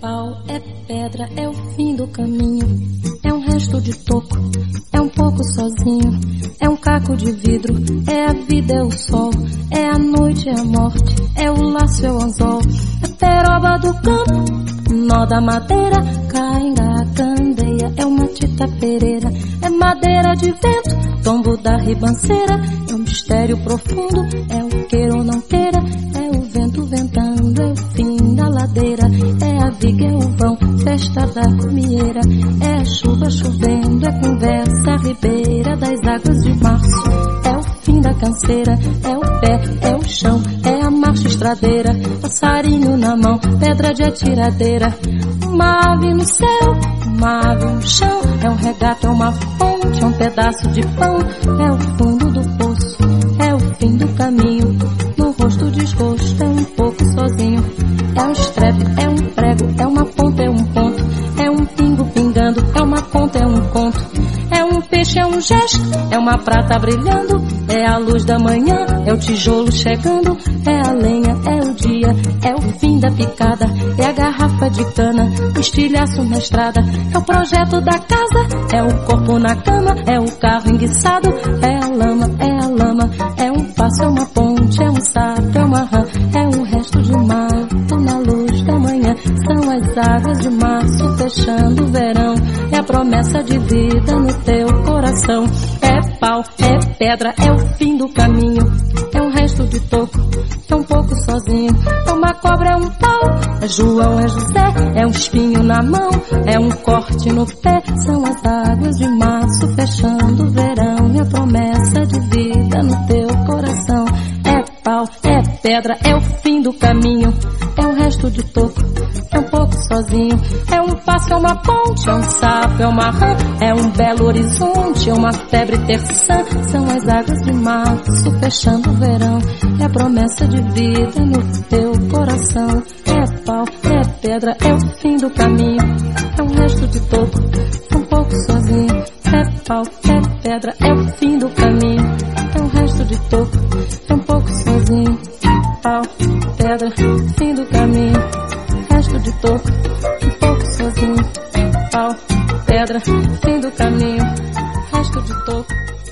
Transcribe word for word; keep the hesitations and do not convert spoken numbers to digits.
pau, é pedra, é o fim do caminho. É um resto de toco, é um pouco sozinho. É um caco de vidro, é a vida, é o sol. É a noite, é a morte, é o laço, é o anzol. É peroba do campo, nó da madeira, cainga, candeia, é uma tita pereira. É madeira de vento, tombo da ribanceira. É um mistério profundo, é o queira ou não queira. É o vento ventando, é o fim da ladeira. É a viga, é o vão, festa da comieira. É a chuva chovendo, é conversa ribeira das águas de março. É o fim da canseira, é o pé, é o chão, é a marcha estradeira. Passarinho na mão, pedra de atiradeira. Uma ave no céu, uma ave no chão. É um regato, é uma fonte, é um pedaço de pão. É o fundo do poço, é o fim do caminho. No rosto desgosto, é um pouco sozinho. É um estrepe, é um prego, é uma ponta, é um ponto. É um pingo pingando, é uma conta, é um conto. É um peixe, é um gesto, é uma prata brilhando. É a luz da manhã, é o tijolo chegando. É a lenha, é o dia, é o fim da picada. É a garrafa de cana, o estilhaço na estrada. É o projeto da casa, é o corpo na cama. É o carro enguiçado, é a lama, é a lama. É um passo, é uma ponte, é um sapo, é uma rã. É um resto de mato na luz da manhã. São as águas de março fechando o verão. É a promessa de vida no teu coração. É pau, é pedra, é o fim do caminho. É um resto de toco, é um pouco sozinho. É uma cobra, é um pau, é João, é José. É um espinho na mão, é um corte no pé. São as águas de março fechando o verão. É a promessa de vida no teu coração. É pau, é pedra, é o fim do caminho. É um resto de toco, é um pouco sozinho. É um passo, é uma ponte, é um sapo, é uma rã. É um belo horizonte, é uma febre terçã. São as águas de março fechando o verão. É a promessa de vida no teu coração. É pau, é pedra, é o fim do caminho. É um resto de toco, é um pouco sozinho. É pau, é pedra, é o fim do caminho. É um resto de toco, é um pouco sozinho. Pau, pedra, fim do caminho. Resto de toco, um pouco sozinho. Pau, pedra, fim do caminho. Resto de toco.